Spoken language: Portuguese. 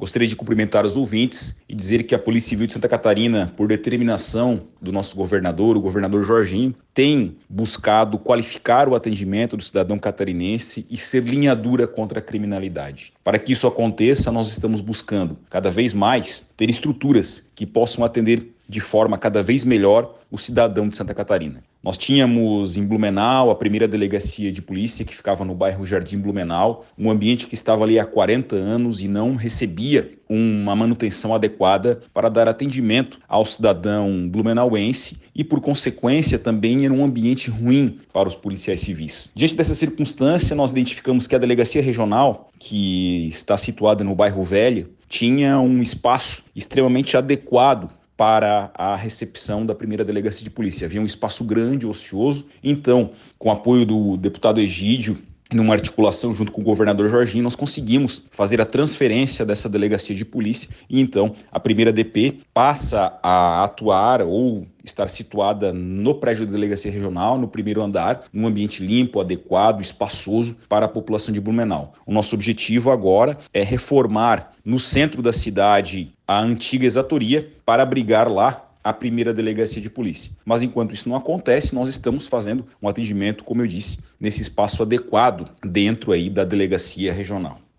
Gostaria de cumprimentar os ouvintes e dizer que a Polícia Civil de Santa Catarina, por determinação do nosso governador, o governador Jorginho, tem buscado qualificar o atendimento do cidadão catarinense e ser linha dura contra a criminalidade. Para que isso aconteça, nós estamos buscando cada vez mais ter estruturas que possam atender de forma cada vez melhor o cidadão de Santa Catarina. Nós tínhamos em Blumenau a primeira delegacia de polícia que ficava no bairro Jardim Blumenau, um ambiente que estava ali há 40 anos e não recebia uma manutenção adequada para dar atendimento ao cidadão blumenauense e, por consequência, também era um ambiente ruim para os policiais civis. Diante dessa circunstância, nós identificamos que a delegacia regional, que está situada no bairro Velho, tinha um espaço extremamente adequado para a recepção da primeira delegacia de polícia. Havia um espaço grande, ocioso. Então, com o apoio do deputado Egídio, numa articulação junto com o governador Jorginho, nós conseguimos fazer a transferência dessa delegacia de polícia e então a primeira DP passa a atuar ou estar situada no prédio da delegacia regional, no primeiro andar, num ambiente limpo, adequado, espaçoso para a população de Blumenau. O nosso objetivo agora é reformar no centro da cidade a antiga exatoria para abrigar lá a primeira delegacia de polícia. Mas enquanto isso não acontece, nós estamos fazendo um atendimento, como eu disse, nesse espaço adequado dentro aí da delegacia regional.